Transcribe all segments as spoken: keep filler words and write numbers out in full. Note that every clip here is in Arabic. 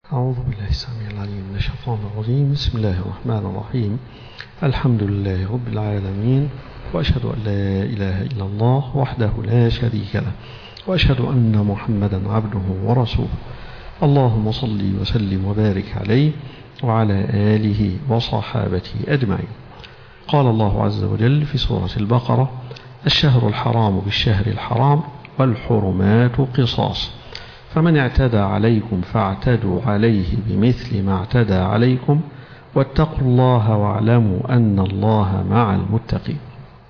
أعوذ بالله السميع العليم من الشيطان الرجيم. بسم الله الرحمن الرحيم. الحمد لله رب العالمين، وأشهد أن لا إله إلا الله وحده لا شريك له، وأشهد أن محمدا عبده ورسوله. اللهم صل وسلم وبارك عليه وعلى آله وصحابته أجمعين. قال الله عز وجل في سورة البقرة: الشهر الحرام بالشهر الحرام والحرمات قصاص، فمن اعتدى عليكم فاعتدوا عليه بمثل ما اعتدى عليكم واتقوا الله واعلموا أن الله مع المتقين.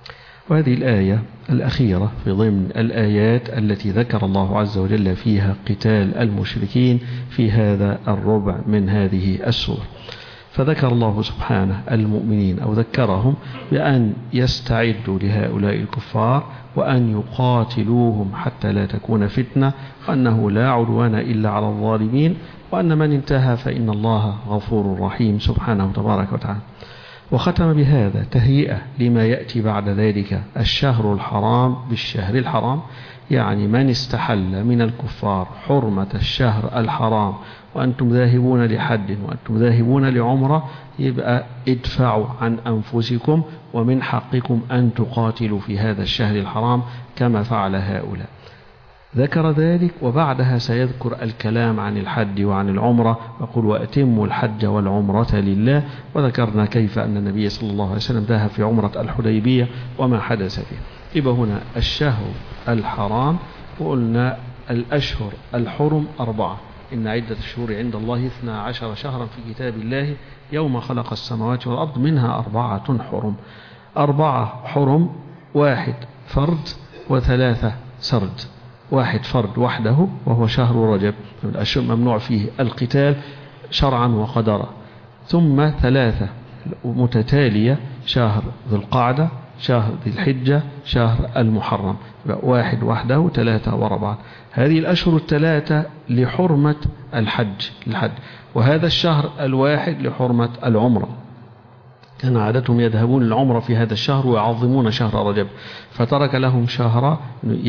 وهذه الآية الأخيرة في ضمن الآيات التي ذكر الله عز وجل فيها قتال المشركين في هذا الربع من هذه السورة. فذكر الله سبحانه المؤمنين أو ذكرهم بأن يستعدوا لهؤلاء الكفار وأن يقاتلوهم حتى لا تكون فتنة، وأنه لا عدوان إلا على الظالمين، وأن من انتهى فإن الله غفور رحيم سبحانه تبارك وتعالى. وختم بهذا تهيئة لما يأتي بعد ذلك: الشهر الحرام بالشهر الحرام، يعني من استحل من الكفار حرمة الشهر الحرام وأنتم ذاهبون لحد وأنتم ذاهبون لعمرة، يبقى ادفعوا عن أنفسكم ومن حقكم أن تقاتلوا في هذا الشهر الحرام كما فعل هؤلاء. ذكر ذلك وبعدها سيذكر الكلام عن الحج وعن العمرة، وقل وأتموا الحج والعمرة لله. وذكرنا كيف أن النبي صلى الله عليه وسلم ذهب في عمرة الحديبية وما حدث فيه. يبقى هنا الشهر الحرام، وقلنا الأشهر الحرم أربعة: إن عدة الشهور عند الله اثنا عشر شهرا في كتاب الله يوم خلق السماوات والأرض منها أربعة حرم. أربعة حرم: واحد فرد وثلاثة سرد. واحد فرد وحده وهو شهر رجب، الأشهر ممنوع فيه القتال شرعا وقدرا. ثم ثلاثة متتالية: شهر ذو القعدة، شهر ذي الحجة، شهر المحرم. واحد وحده، ثلاثة وربعة. هذه الأشهر الثلاثة لحرمة الحج الحج وهذا الشهر الواحد لحرمة العمرة. كان عادتهم يذهبون العمرة في هذا الشهر ويعظمون شهر رجب، فترك لهم شهر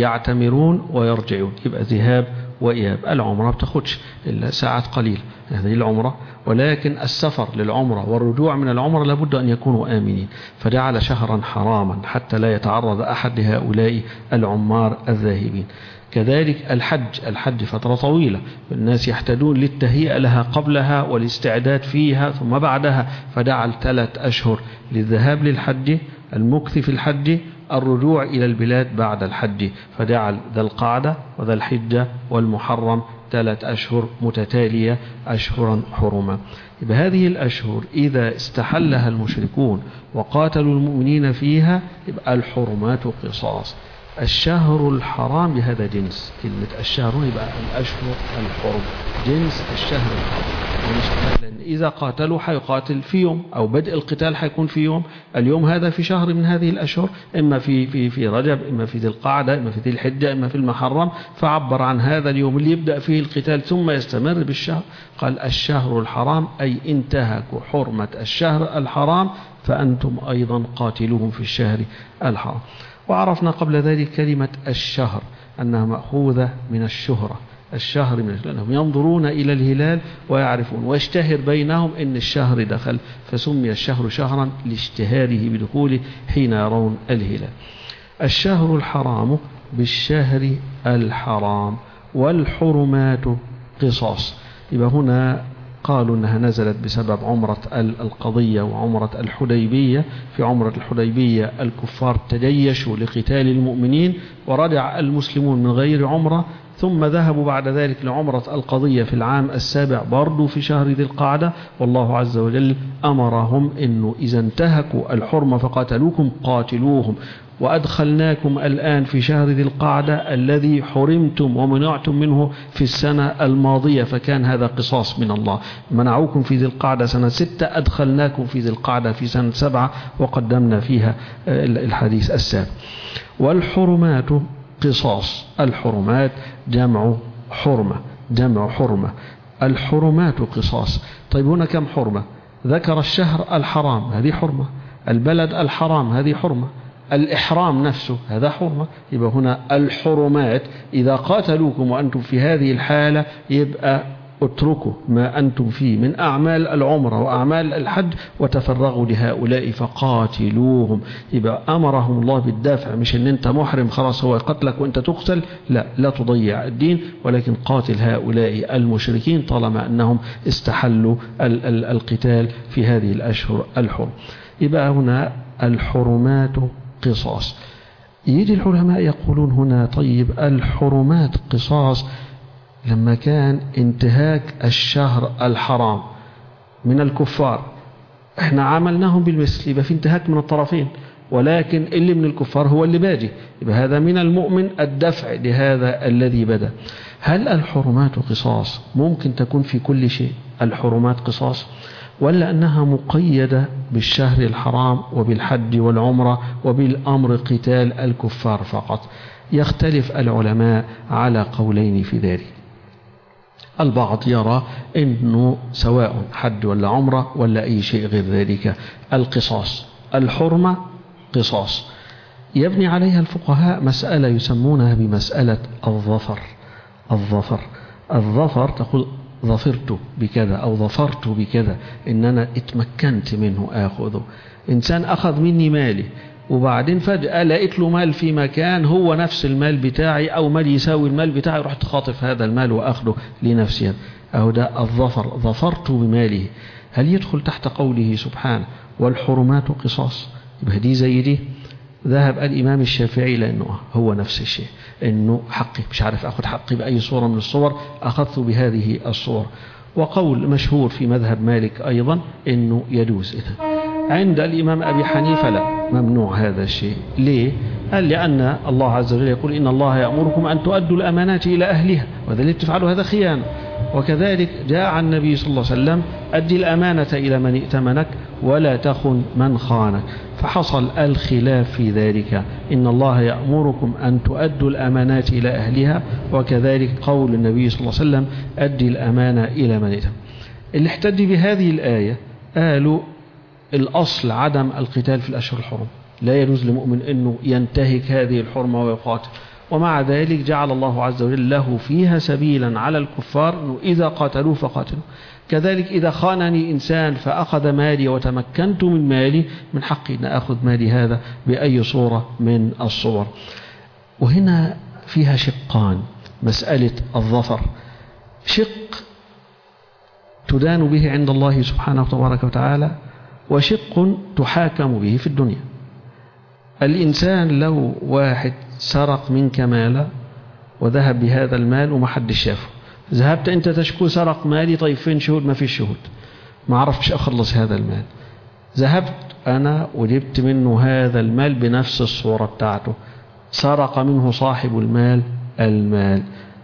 يعتمرون ويرجعون، يبقى ذهاب وإياب. العمرة بتاخدش إلا ساعات قليلة هذه العمرة، ولكن السفر للعمرة والرجوع من العمرة لابد أن يكونوا آمنين، فجعل شهرا حراما حتى لا يتعرض أحد لهؤلاء العمار الذاهبين. كذلك الحج الحج فترة طويلة، الناس يحتاجون للتهيئة لها قبلها والاستعداد فيها ثم بعدها، فجعل ثلاث أشهر للذهاب للحج، المكث في الحج، الرجوع إلى البلاد بعد الحج، فجعل ذا القعدة وذا الحجة والمحرم ثلاث أشهر متتالية أشهرا حرما. بهذه الأشهر إذا استحلها المشركون وقاتلوا المؤمنين فيها يبقى الحرمات قصاص. الشهر الحرام بهذا جنس، كلمة الشهر يبقى الأشهر الحرم جنس الشهر الحرام، لأن إذا قاتلوا حيقاتل في يوم، أو بدء القتال حيكون في يوم، اليوم هذا في شهر من هذه الأشهر، إما في في في رجب، إما في ذي القعدة، إما في ذي الحجة، إما في المحرم، فعبر عن هذا اليوم اللي يبدأ فيه القتال ثم يستمر بالشهر. قال الشهر الحرام، أي انتهكوا حرمة الشهر الحرام فأنتم أيضا قاتلوهم في الشهر الحرام. وعرفنا قبل ذلك كلمة الشهر أنها مأخوذة من الشهرة، الشهر من لأنهم ينظرون إلى الهلال ويعرفون ويشتهر بينهم أن الشهر دخل، فسمي الشهر شهرا لاشتهاره بدخوله حين يرون الهلال. الشهر الحرام بالشهر الحرام والحرمات قصاص. يبقى هنا قالوا أنها نزلت بسبب عمرة القضية وعمرة الحديبية. في عمرة الحديبية الكفار تجيشوا لقتال المؤمنين، ورجع المسلمون من غير عمرة، ثم ذهبوا بعد ذلك لعمرة القضية في العام السابع برضو في شهر ذي القعدة، والله عز وجل أمرهم أنه إذا انتهكوا الحرمة فقاتلوكم قاتلوهم، وأدخلناكم الآن في شهر ذي القعدة الذي حرمتم ومنعتم منه في السنة الماضية، فكان هذا قصاص من الله. منعوكم في ذي القعدة سنة ستة، أدخلناكم في ذي القعدة في سنة سبعة وقدمنا فيها الحديث السابق. والحرمات قصاص. الحرمات جمع حرمة، جمع حرمة. الحرمات قصاص. طيب هنا كم حرمة؟ ذكر الشهر الحرام، هذه حرمة. البلد الحرام، هذه حرمة. الإحرام نفسه هذا حرمة. يبقى هنا الحرمات إذا قاتلوكم وأنتم في هذه الحالة يبقى اتركوا ما أنتم فيه من أعمال العمرة وأعمال الحج وتفرغوا لهؤلاء فقاتلوهم. يبقى أمرهم الله بالدافع، مش أن أنت محرم خلاص هو يقتلك وأنت تقتل، لا لا تضيع الدين، ولكن قاتل هؤلاء المشركين طالما أنهم استحلوا ال ال القتال في هذه الأشهر الحرم. يبقى هنا الحرمات قصاص. يجي العلماء يقولون هنا طيب الحرمات قصاص لما كان انتهاك الشهر الحرام من الكفار احنا عملناهم بالمثل، يبقى في انتهاك من الطرفين، ولكن اللي من الكفار هو اللي باجي، يبقى هذا من المؤمن الدفع لهذا الذي بدا. هل الحرمات قصاص ممكن تكون في كل شيء الحرمات قصاص، ولا أنها مقيدة بالشهر الحرام وبالحج والعمرة وبالأمر قتال الكفار فقط؟ يختلف العلماء على قولين في ذلك. البعض يرى أنه سواء حج ولا عمرة ولا أي شيء غير ذلك القصاص، الحرمة قصاص. يبني عليها الفقهاء مسألة يسمونها بمسألة الظفر. الظفر الظفر تقول ظفرت بكذا أو ظفرت بكذا، إن أنا اتمكنت منه آخذه. إنسان أخذ مني مالي وبعدين فجأة لقيت له مال في مكان هو نفس المال بتاعي أو مال يساوي المال بتاعي، رحت خاطف هذا المال وأخذه لنفسي، أو ده الظفر، ظفرت بماله. هل يدخل تحت قوله سبحانه والحرمات قصاص؟ يبقى دي زي دي. ذهب الإمام الشافعي لأنه هو نفس الشيء، أنه حقي مش عارف أخذ حقي بأي صورة من الصور، أخذت بهذه الصور. وقول مشهور في مذهب مالك أيضا أنه يجوز. عند الإمام أبي حنيفة لا، ممنوع هذا الشيء. ليه؟ قال لأن الله عز وجل يقول إن الله يأمركم أن تؤدوا الأمانات إلى أهلها، وذا اللي تفعلوا هذا خيانة. وكذلك جاء عن النبي صلى الله عليه وسلم أدي الأمانة إلى من ائتمنك ولا تخن من خانك. فحصل الخلاف في ذلك، إن الله يأمركم أن تؤدوا الأمانات إلى أهلها، وكذلك قول النبي صلى الله عليه وسلم أدي الأمانة إلى من ائتمنك. اللي احتج بهذه الآية قالوا الأصل عدم القتال في الأشهر الحرم، لا يجوز لمؤمن أنه ينتهك هذه الحرمة ويقاتل، ومع ذلك جعل الله عز وجل له فيها سبيلا على الكفار أنه إذا قاتلوا فقاتلوا. كذلك إذا خانني إنسان فأخذ مالي وتمكنت من مالي، من حقي أن أخذ مالي هذا بأي صورة من الصور. وهنا فيها شقان، مسألة الظفر شق تدان به عند الله سبحانه وتبارك وتعالى، وشق تحاكم به في الدنيا. الإنسان لو واحد سرق منك مالا وذهب بهذا المال وما حد شافه، ذهبت أنت تشكو سرق مالي، طيب فين شهود؟ ما فيش شهود، ما عرفتش أخلص هذا المال. ذهبت أنا وجبت منه هذا المال بنفس الصورة بتاعته، سرق منه صاحب المال المال،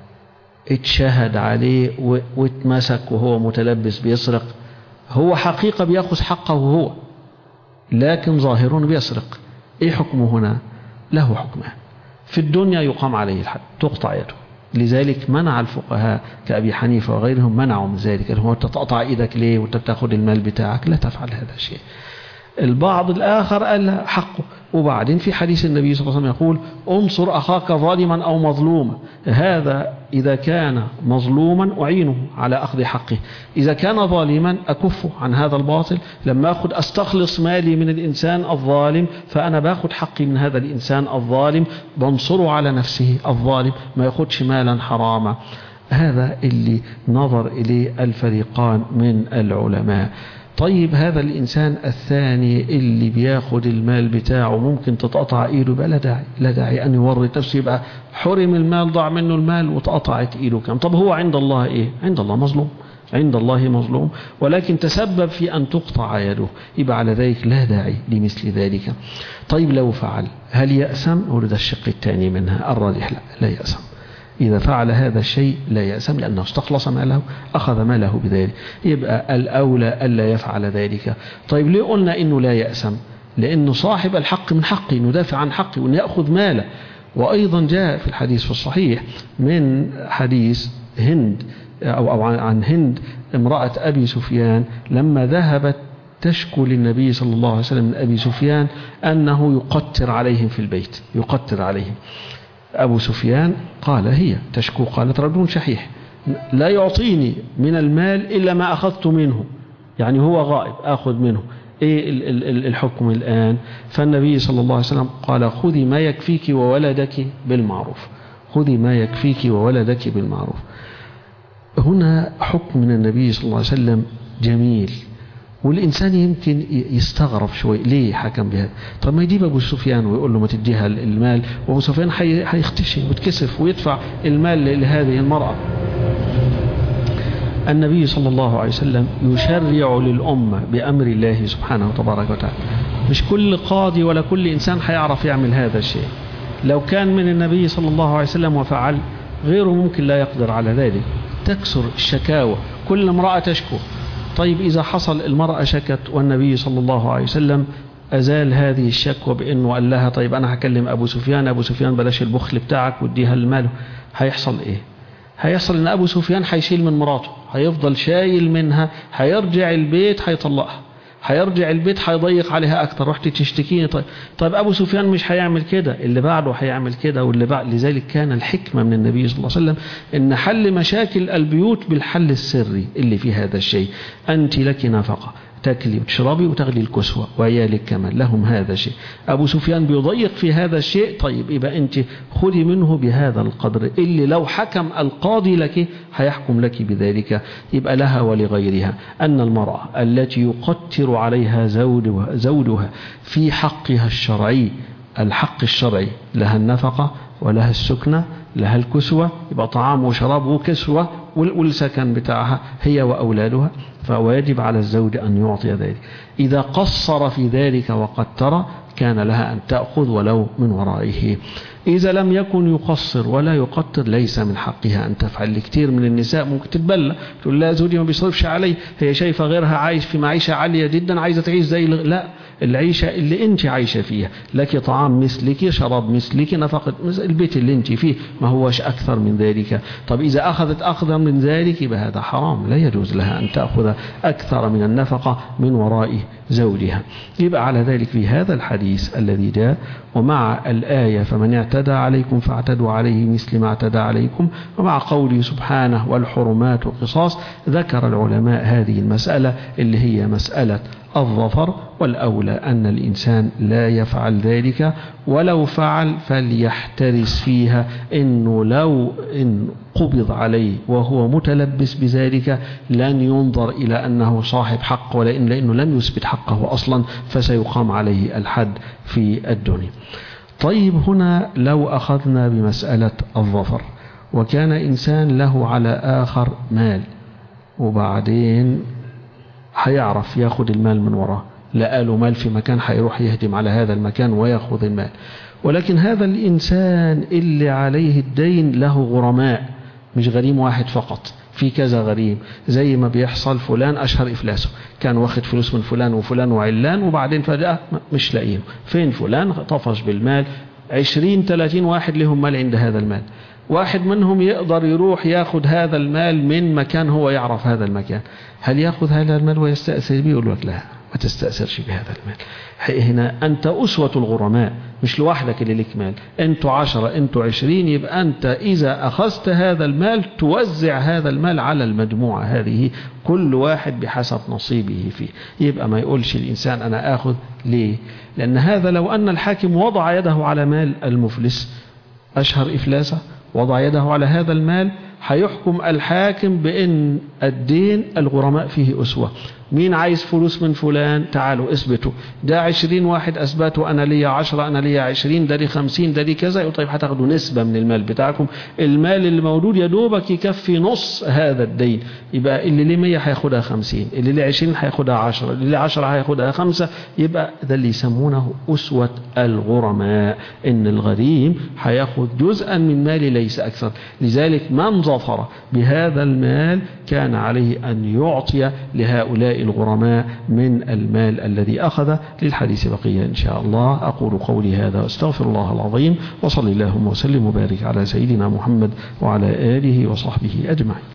اتشهد عليه واتمسك وهو متلبس بيسرق، هو حقيقة بيأخذ حقه هو، لكن ظاهر بيسرق. ايه حكمه هنا؟ له حكمان. في الدنيا يقام عليه الحد، تقطع يده. لذلك منع الفقهاء كأبي حنيفة وغيرهم منعوا من ذلك، هو تقطع ايدك ليه وانت بتاخد المال بتاعك؟ لا تفعل هذا الشيء. البعض الآخر قال حقه. وبعدين في حديث النبي صلى الله عليه وسلم يقول انصر أخاك ظالما أو مظلوما. هذا إذا كان مظلوما أعينه على أخذ حقه، إذا كان ظالما أكفه عن هذا الباطل. لما أخذ أستخلص مالي من الإنسان الظالم، فأنا باخذ حقي من هذا الإنسان الظالم، بنصره على نفسه الظالم، ما يأخذش مالا حراما. هذا اللي نظر إليه الفريقان من العلماء. طيب هذا الإنسان الثاني اللي بياخد المال بتاعه ممكن تتقطع إيده بقى، لا داعي لا داعي أن يورط نفسه، يبقى حرم المال، ضاع منه المال وتقطعت إيده كم. طب هو عند الله إيه؟ عند الله مظلوم، عند الله مظلوم، ولكن تسبب في أن تقطع يده، يبقى على ذلك لا داعي لمثل ذلك. طيب لو فعل هل يأسم؟ ولد الشق الثاني منها الراجح لا لا يأسم. إذا فعل هذا الشيء لا يأسم، لأنه استخلص ماله، أخذ ماله بذلك، يبقى الأولى ألا يفعل ذلك. طيب ليه قلنا إنه لا يأسم؟ لأنه صاحب الحق من حقه إنه يدافع عن حقه وإنه يأخذ ماله. وأيضا جاء في الحديث في الصحيح من حديث هند أو, أو عن هند امرأة أبي سفيان لما ذهبت تشكو للنبي صلى الله عليه وسلم من أبي سفيان أنه يقتر عليهم في البيت، يقتر عليهم. أبو سفيان قال هي تشكو، قالت رجل شحيح، لا يعطيني من المال إلا ما أخذت منه، يعني هو غائب أخذ منه. إيه الحكم الآن؟ فالنبي صلى الله عليه وسلم قال خذي ما يكفيك وولدك بالمعروف، خذي ما يكفيك وولدك بالمعروف. هنا حكم من النبي صلى الله عليه وسلم جميل، والإنسان يمكن يستغرب شوي ليه حكم بهذا. طب ما يجيب أبو سفيان ويقول له ما تديها المال، وأبو سفيان هيختشي ويتكسف ويدفع المال لهذه المرأة. النبي صلى الله عليه وسلم يشرع للأمة بأمر الله سبحانه وتبارك وتعالى. مش كل قاضي ولا كل إنسان هيعرف يعمل هذا الشيء. لو كان من النبي صلى الله عليه وسلم وفعل، غيره ممكن لا يقدر على ذلك. تكسر الشكاوى، كل امرأة تشكو. طيب إذا حصل المرأة شكت والنبي صلى الله عليه وسلم أزال هذه الشكوى بأنه قال لها طيب أنا هكلم أبو سفيان، أبو سفيان بلاش البخل بتاعك واديها المال، هيحصل إيه؟ هيحصل ان ابو سفيان هيشيل من مراته، هيفضل شايل منها، هيرجع البيت هيطلقها، هيرجع البيت هيضيق عليها اكتر، رحت تشتكيني. طيب طيب ابو سفيان مش هيعمل كده، اللي بعده هيعمل كده واللي بعد. لذلك كان الحكمه من النبي صلى الله عليه وسلم ان حل مشاكل البيوت بالحل السري اللي في هذا الشيء. انت لك نفقه، تاكلي وتشربي وتغلي الكسوة وعيالك كمان لهم هذا الشيء. أبو سفيان بيضيق في هذا الشيء، طيب يبقى أنت خذي منه بهذا القدر اللي لو حكم القاضي لك هيحكم لك بذلك. يبقى لها ولغيرها أن المرأة التي يقتر عليها زوجها, زوجها في حقها الشرعي، الحق الشرعي، لها النفقة ولها السكنة، لها الكسوة، يبقى طعام وشراب وكسوة والسكن بتاعها هي وأولادها، فواجب على الزوج أن يعطي ذلك. إذا قصر في ذلك وقتر كان لها أن تأخذ ولو من ورائه. إذا لم يكن يقصر ولا يقتر ليس من حقها أن تفعل. كتير من النساء ممكن تتبلى تقول لا زوجي ما بيصرفش علي، هي شايفة غيرها عايش في معيشة عالية جدا عايزة تعيش زي لا، العيشة اللي انت عايشة فيها، لك طعام مثلك، شراب مثلك، نفقة البيت اللي انت فيه، ما هوش أكثر من ذلك. طب إذا أخذت أخذ من ذلك يبقى هذا حرام، لا يجوز لها أن تأخذ أكثر من النفقة من وراء زوجها. يبقى على ذلك في هذا الحديث الذي جاء ومع الآية فمن اعتدى عليكم فاعتدوا عليه مثل ما اعتدى عليكم، ومع قوله سبحانه والحرمات قصاص، ذكر العلماء هذه المسألة اللي هي مسألة الظفر، والأولى أن الإنسان لا يفعل ذلك، ولو فعل فليحترس فيها، إنه لو إن قبض عليه وهو متلبس بذلك لن ينظر إلى أنه صاحب حق، ولأن لأنه لم يثبت حقه أصلا، فسيقام عليه الحد في الدنيا. طيب هنا لو أخذنا بمسألة الظفر، وكان إنسان له على آخر مال، وبعدين هيعرف ياخد المال من وراه، لقاله مال في مكان هيروح يهدم على هذا المكان وياخذ المال، ولكن هذا الإنسان اللي عليه الدين له غرماء، مش غريم واحد فقط، في كذا غريم، زي ما بيحصل فلان أشهر إفلاسه، كان واخد فلوس من فلان وفلان وعلان، وبعدين فجأة مش لاقينه، فين فلان؟ طفش بالمال، عشرين ثلاثين واحد لهم مال عند هذا المال، واحد منهم يقدر يروح ياخد هذا المال من مكان هو يعرف هذا المكان، هل ياخذ هذا المال ويستأثر به؟ يقول لك لا، ما تستأثرش بهذا المال. هنا أنت أسوة الغرماء، مش لوحدك اللي لك مال، أنتوا عشرة أنتوا عشرين، يبقى أنت إذا أخذت هذا المال توزع هذا المال على المجموعة هذه، كل واحد بحسب نصيبه فيه. يبقى ما يقولش الإنسان أنا أخذ ليه؟ لأن هذا لو أن الحاكم وضع يده على مال المفلس أشهر إفلاسه، وضع يده على هذا المال، هيحكم الحاكم بأن الدين الغرماء فيه أسوة. مين عايز فلوس من فلان؟ تعالوا اثبتوا، ده عشرين واحد أثبتوا أنا ليا عشرة، أنا ليا عشرين، ده لي خمسين، ده لي كذا. طيب هتاخدوا نسبة من المال بتاعكم، المال اللي موجود يا دوبك يكفي نص هذا الدين، يبقى اللي ليه مية هياخدها خمسين، اللي ليه عشرين هياخدها عشرة، اللي ليه عشرة هياخدها خمسة. يبقى ده اللي يسمونه أسوة الغرماء، إن الغريم هياخد جزءا من مال ليس أكثر. لذلك من ظفر بهذا المال كان عليه أن يعطي لهؤلاء الغرماء من المال الذي أخذ. للحديث بقية إن شاء الله. أقول قولي هذا واستغفر الله العظيم، وصلي اللهم وسلم وبارك على سيدنا محمد وعلى آله وصحبه أجمعين.